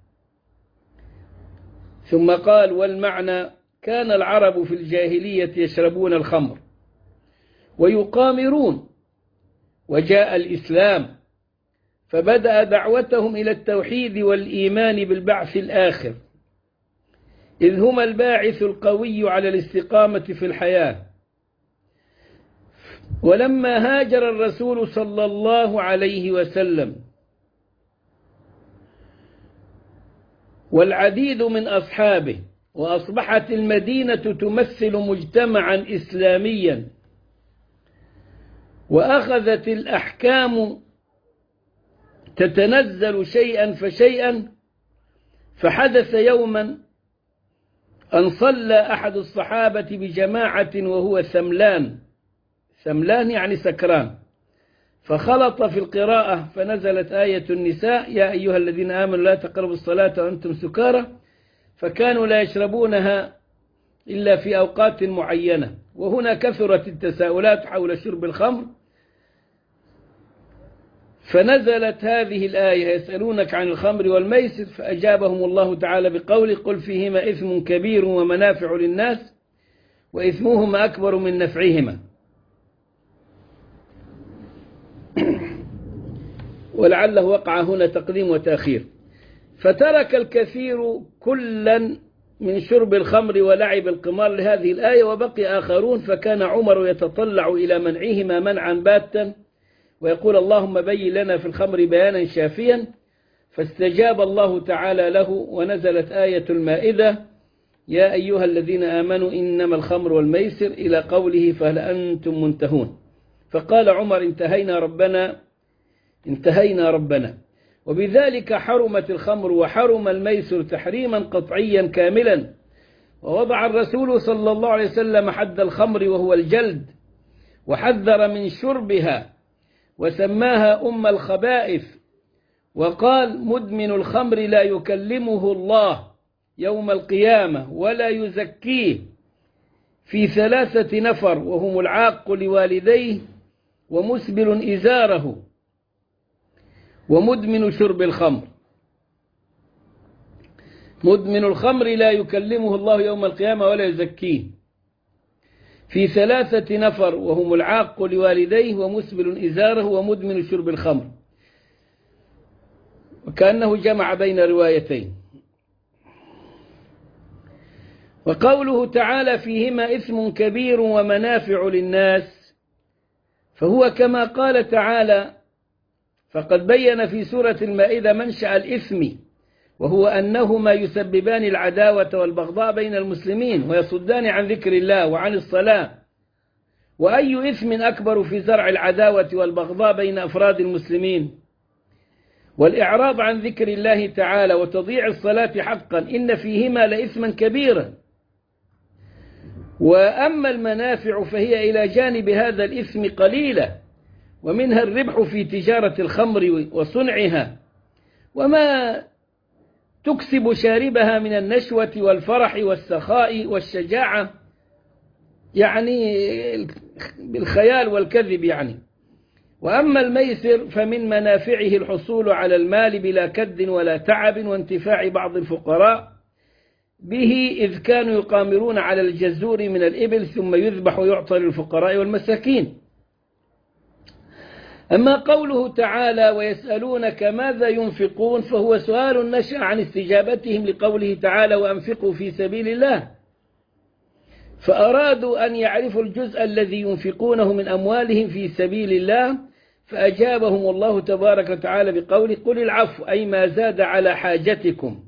[SPEAKER 1] ثم قال: والمعنى كان العرب في الجاهلية يشربون الخمر ويقامرون، وجاء الإسلام فبدأ دعوتهم إلى التوحيد والإيمان بالبعث الآخر، إذ هما الباعث القوي على الاستقامة في الحياة. ولما هاجر الرسول صلى الله عليه وسلم والعديد من أصحابه، وأصبحت المدينة تمثل مجتمعا إسلاميا، وأخذت الأحكام تتنزل شيئا فشيئا، فحدث يوما أن صلى أحد الصحابة بجماعة وهو ثملان، ثملان يعني سكران، فخلط في القراءة فنزلت آية النساء: يا أيها الذين آمنوا لا تقربوا الصلاة وأنتم سكارى، فكانوا لا يشربونها إلا في أوقات معينة. وهنا كثرت التساؤلات حول شرب الخمر، فنزلت هذه الآية: يسألونك عن الخمر والميسر، فأجابهم الله تعالى بقوله: قل فيهما إثم كبير ومنافع للناس وإثمهما أكبر من نفعهما. ولعله وقع هنا تقديم وتأخير. فترك الكثير كلا من شرب الخمر ولعب القمار لهذه الآية، وبقي آخرون، فكان عمر يتطلع إلى منعهما منعا باتا، ويقول: اللهم بين لنا في الخمر بيانا شافيا. فاستجاب الله تعالى له، ونزلت آية المائدة: يا أيها الذين آمنوا إنما الخمر والميسر، إلى قوله: فهل أنتم منتهون؟ فقال عمر: انتهينا ربنا انتهينا ربنا. وبذلك حرمت الخمر وحرم الميسر تحريما قطعيا كاملا. ووضع الرسول صلى الله عليه وسلم حد الخمر وهو الجلد، وحذر من شربها وسماها أم الخبائث، وقال: مدمن الخمر لا يكلمه الله يوم القيامة ولا يزكيه، في ثلاثة نفر، وهم العاق لوالديه ومسبل إزاره ومدمن شرب الخمر. مدمن الخمر لا يكلمه الله يوم القيامة ولا يزكيه، في ثلاثة نفر، وهم العاق لوالديه ومسبل إزاره ومدمن شرب الخمر. وكأنه جمع بين روايتين. وقوله تعالى: فيهما إثم كبير ومنافع للناس، فهو كما قال تعالى: فقد بين في سورة المائدة منشأ الإثم، وهو أنهما يسببان العداوة والبغضاء بين المسلمين، ويصدان عن ذكر الله وعن الصلاة. وأي إثم أكبر في زرع العداوة والبغضاء بين أفراد المسلمين والإعراض عن ذكر الله تعالى وتضييع الصلاة حقا؟ إن فيهما لإثما كبيرا. وأما المنافع فهي إلى جانب هذا الإثم قليلة، ومنها الربح في تجارة الخمر وصنعها، وما تكسب شاربها من النشوة والفرح والسخاء والشجاعة، يعني بالخيال والكذب يعني. وأما الميسر فمن منافعه الحصول على المال بلا كد ولا تعب، وانتفاع بعض الفقراء به، إذ كانوا يقامرون على الجزور من الإبل ثم يذبح ويعطى للفقراء والمساكين. أما قوله تعالى: ويسألونك ماذا ينفقون، فهو سؤال نشأ عن استجابتهم لقوله تعالى: وأنفقوا في سبيل الله، فأرادوا أن يعرفوا الجزء الذي ينفقونه من أموالهم في سبيل الله، فأجابهم الله تبارك وتعالى بقوله قل العفو، أي ما زاد على حاجتكم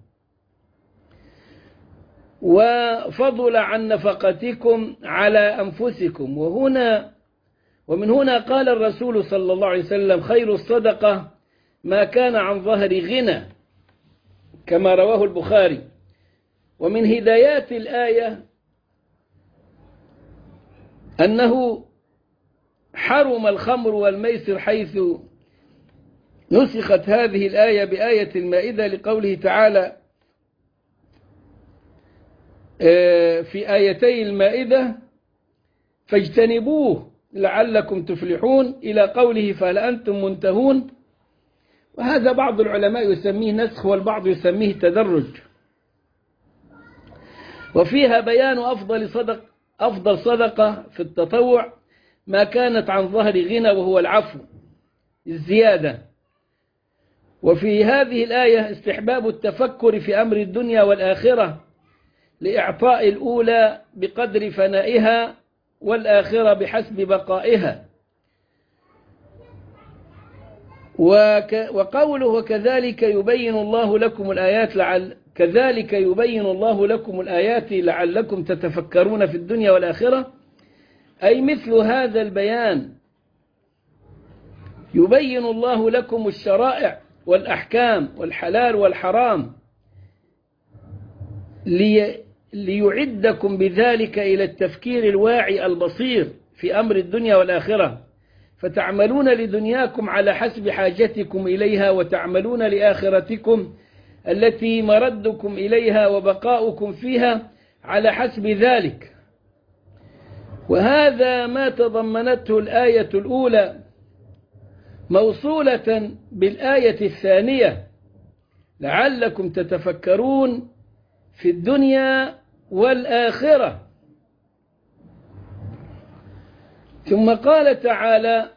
[SPEAKER 1] وفضل عن نفقتكم على أنفسكم. وهنا ومن هنا قال الرسول صلى الله عليه وسلم خير الصدقة ما كان عن ظهر غنى، كما رواه البخاري. ومن هدايات الآية أنه حرم الخمر والميسر، حيث نسخت هذه الآية بآية المائدة لقوله تعالى في آيتي المائدة فاجتنبوه لعلكم تفلحون إلى قوله فهل أنتم منتهون. وهذا بعض العلماء يسميه نسخ والبعض يسميه تدرج. وفيها بيان أفضل صدق أفضل صدقة في التطوع ما كانت عن ظهر غنى، وهو العفو الزيادة. وفي هذه الآية استحباب التفكر في أمر الدنيا والآخرة لإعطاء الأولى بقدر فنائها والآخرة بحسب بقائها. وقوله وكذلك يبين الله لكم الآيات لعل كذلك يبين الله لكم الآيات لعلكم تتفكرون في الدنيا والآخرة، أي مثل هذا البيان يبين الله لكم الشرائع والأحكام والحلال والحرام لي ليعدكم بذلك إلى التفكير الواعي البصير في أمر الدنيا والآخرة، فتعملون لدنياكم على حسب حاجتكم إليها، وتعملون لآخرتكم التي مردكم إليها وبقاؤكم فيها على حسب ذلك. وهذا ما تضمنته الآية الأولى موصولة بالآية الثانية لعلكم تتفكرون في الدنيا والآخرة. ثم قال تعالى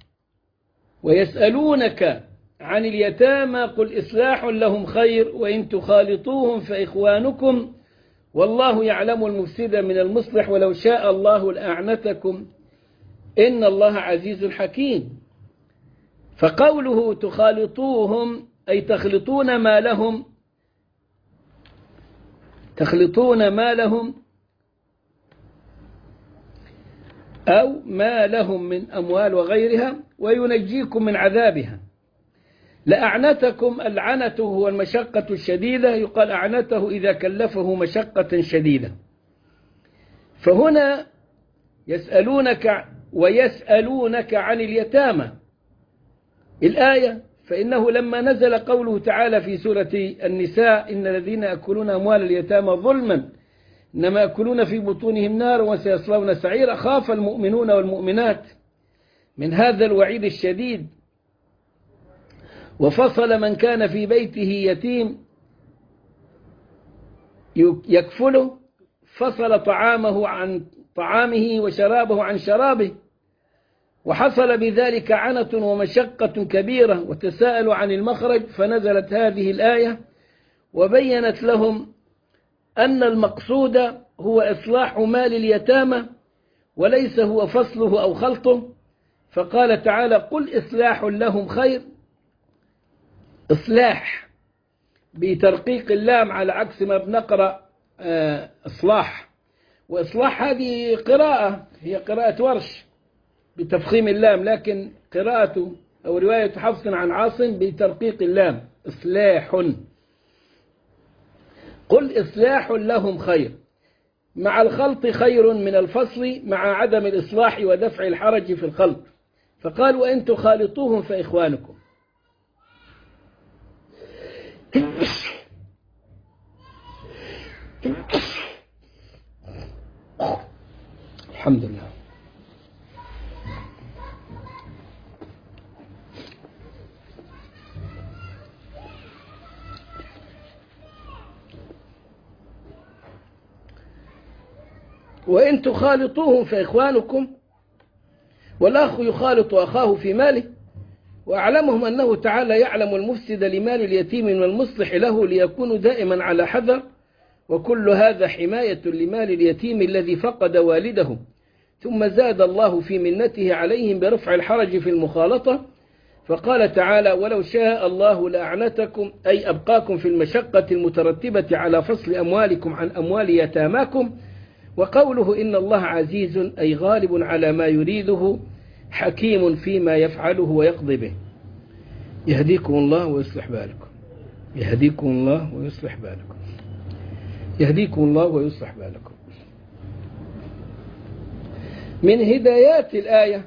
[SPEAKER 1] ويسألونك عن اليتامى قل إصلاح لهم خير وإن تخالطوهم فإخوانكم والله يعلم المفسد من المصلح ولو شاء الله لأعنتكم إن الله عزيز حكيم. فقوله تخالطوهم أي تخلطون ما لهم تخلطون ما لهم أو ما لهم من أموال وغيرها وينجيكم من عذابها. لأعنتكم العنة هو المشقة الشديدة، يقال أعنته إذا كلفه مشقة شديدة. فهنا يسألونك ويسألونك عن اليتامى الآية، فإنه لما نزل قوله تعالى في سورة النساء إن الذين يأكلون أموال اليتامى ظلما إنما يأكلون في بطونهم نار وسيصلون سعيرا، خاف المؤمنون والمؤمنات من هذا الوعيد الشديد، وفصل من كان في بيته يتيم يكفله، فصل طعامه عن طعامه وشرابه عن شرابه، وحصل بذلك عنة ومشقة كبيرة، وتساءلوا عن المخرج، فنزلت هذه الآية وبينت لهم أن المقصود هو إصلاح مال اليتامى وليس هو فصله أو خلطه. فقال تعالى قل إصلاح لهم خير، إصلاح بترقيق اللام على عكس ما بنقرأ إصلاح، وإصلاح هذه قراءة هي قراءة ورش بتفخيم اللام، لكن قراءة أو رواية حفص عن عاصم بترقيق اللام إصلاح. قل إصلاح لهم خير، مع الخلط خير من الفصل مع عدم الإصلاح ودفع الحرج في الخلط. فقال وإن تخالطوهم فإخوانكم. الحمد لله. وإن تخالطوهم فإخوانكم، والأخ يخالط أخاه في ماله، وأعلمهم أنه تعالى يعلم المفسد لمال اليتيم والمصلح له ليكونوا دائما على حذر، وكل هذا حماية لمال اليتيم الذي فقد والده. ثم زاد الله في منته عليهم برفع الحرج في المخالطة فقال تعالى: ولو شاء الله لأعنتكم، أي أبقاكم في المشقة المترتبة على فصل أموالكم عن أموال يتاماكم. وقوله إن الله عزيز أي غالب على ما يريده، حكيم فيما يفعله ويقضي به. يهديكم الله ويصلح بالكم. يهديكم الله ويصلح بالكم. يهديكم الله ويصلح بالكم. من هدايات الآية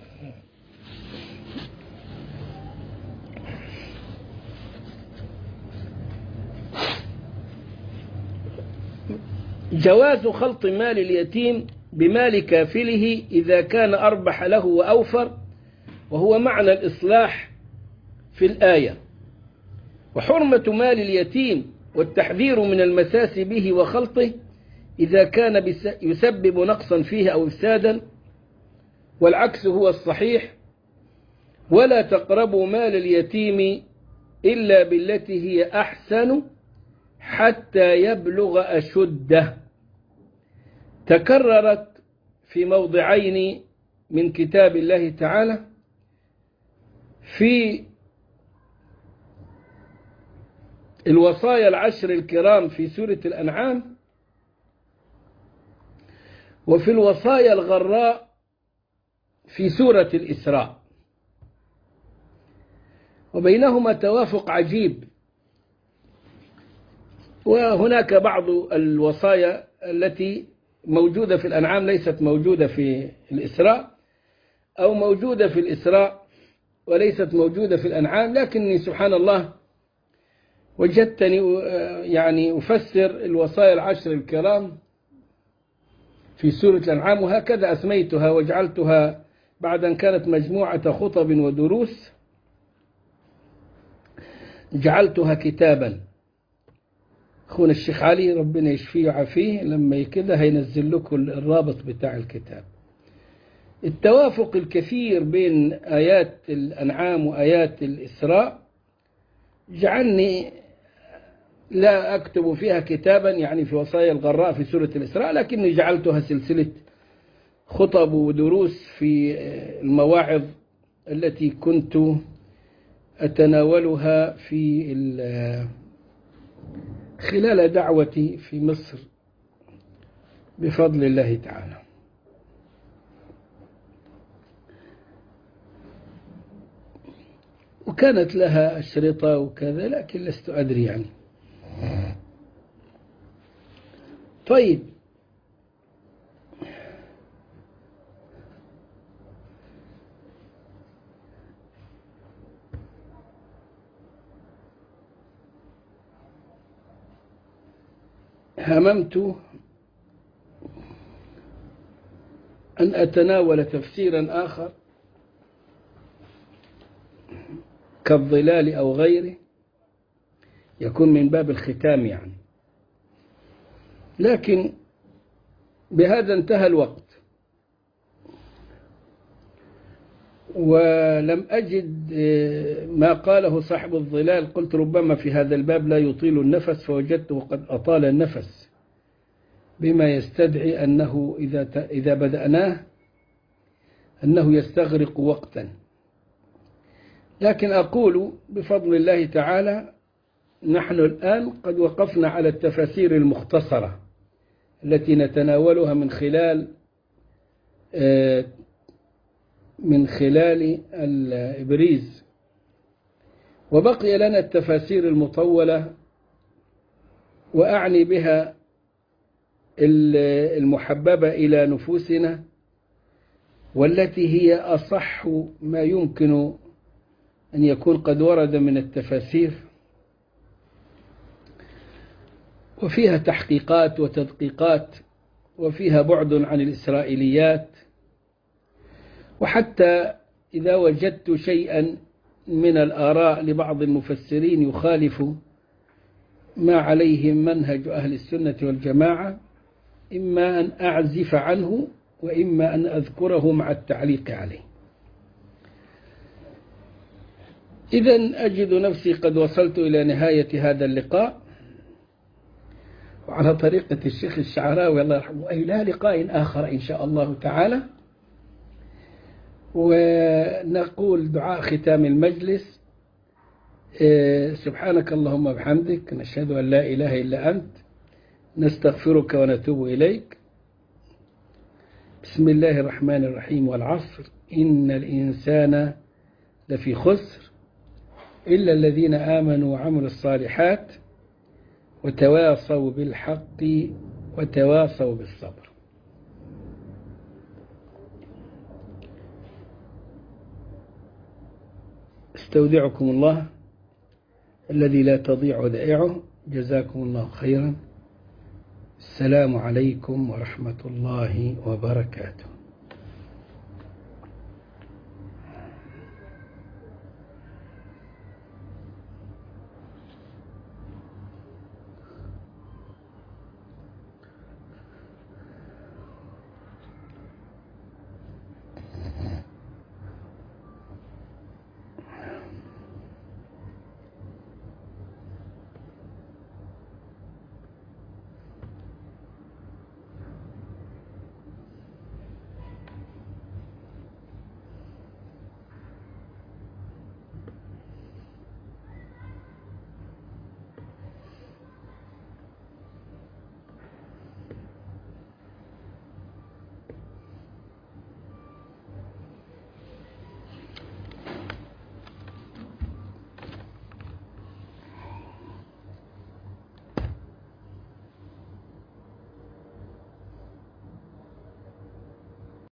[SPEAKER 1] جواز خلط مال اليتيم بمال كافله إذا كان أربح له وأوفر، وهو معنى الإصلاح في الآية. وحرمة مال اليتيم والتحذير من المساس به وخلطه إذا كان يسبب نقصا فيه أو إفسادا، والعكس هو الصحيح. ولا تقربوا مال اليتيم إلا بالتي هي أحسن حتى يبلغ أشده، تكررت في موضعين من كتاب الله تعالى، في الوصايا العشر الكرام في سورة الأنعام، وفي الوصايا الغراء في سورة الإسراء، وبينهما توافق عجيب. وهناك بعض الوصايا التي موجودة في الأنعام ليست موجودة في الإسراء، أو موجودة في الإسراء وليست موجودة في الأنعام، لكني سبحان الله وجدتني يعني أفسر الوصايا العشر الكرام في سورة الأنعام، وهكذا أسميتها وجعلتها بعد أن كانت مجموعة خطب ودروس جعلتها كتابا. أخونا الشيخ علي ربنا يشفيه ويعافيه لما كده هينزل لكم الرابط بتاع الكتاب. التوافق الكثير بين آيات الأنعام وآيات الإسراء جعلني لا أكتب فيها كتابا، يعني في وصايا الغراء في سورة الإسراء، لكني جعلتها سلسلة خطب ودروس في المواعظ التي كنت أتناولها في خلال دعوتي في مصر بفضل الله تعالى. وكانت لها أشرطة وكذا، لكن لست أدري يعني. طيب، هممت أن أتناول تفسيرا آخر كالظلال أو غيره، يكون من باب الختام يعني، لكن بهذا انتهى الوقت، ولم أجد ما قاله صاحب الظلال. قلت ربما في هذا الباب لا يطيل النفس، فوجدته قد أطال النفس بما يستدعي أنه إذا إذا بدأناه أنه يستغرق وقتا. لكن أقول بفضل الله تعالى نحن الآن قد وقفنا على التفاسير المختصرة التي نتناولها من خلال من خلال الإبريز، وبقي لنا التفاسير المطولة، وأعني بها المحببة إلى نفوسنا، والتي هي أصح ما يمكن أن يكون قد ورد من التفاسير، وفيها تحقيقات وتدقيقات، وفيها بعد عن الإسرائيليات. وحتى إذا وجدت شيئا من الآراء لبعض المفسرين يخالف ما عليه منهج أهل السنة والجماعة، إما أن أعزف عنه وإما أن أذكره مع التعليق عليه. إذن أجد نفسي قد وصلت إلى نهاية هذا اللقاء، وعلى طريقة الشيخ الشعراوي الله يرحمه، أي لا لقاء آخر إن شاء الله تعالى. و ونقول دعاء ختام المجلس. سبحانك اللهم وبحمدك، نشهد أن لا إله إلا أنت، نستغفرك ونتوب إليك. بسم الله الرحمن الرحيم. والعصر إن الإنسان لفي خسر إلا الذين آمنوا وعملوا الصالحات وتواصوا بالحق وتواصوا بالصبر. استودعكم الله الذي لا تضيع ودائعه. جزاكم الله خيرا. السلام عليكم ورحمة الله وبركاته.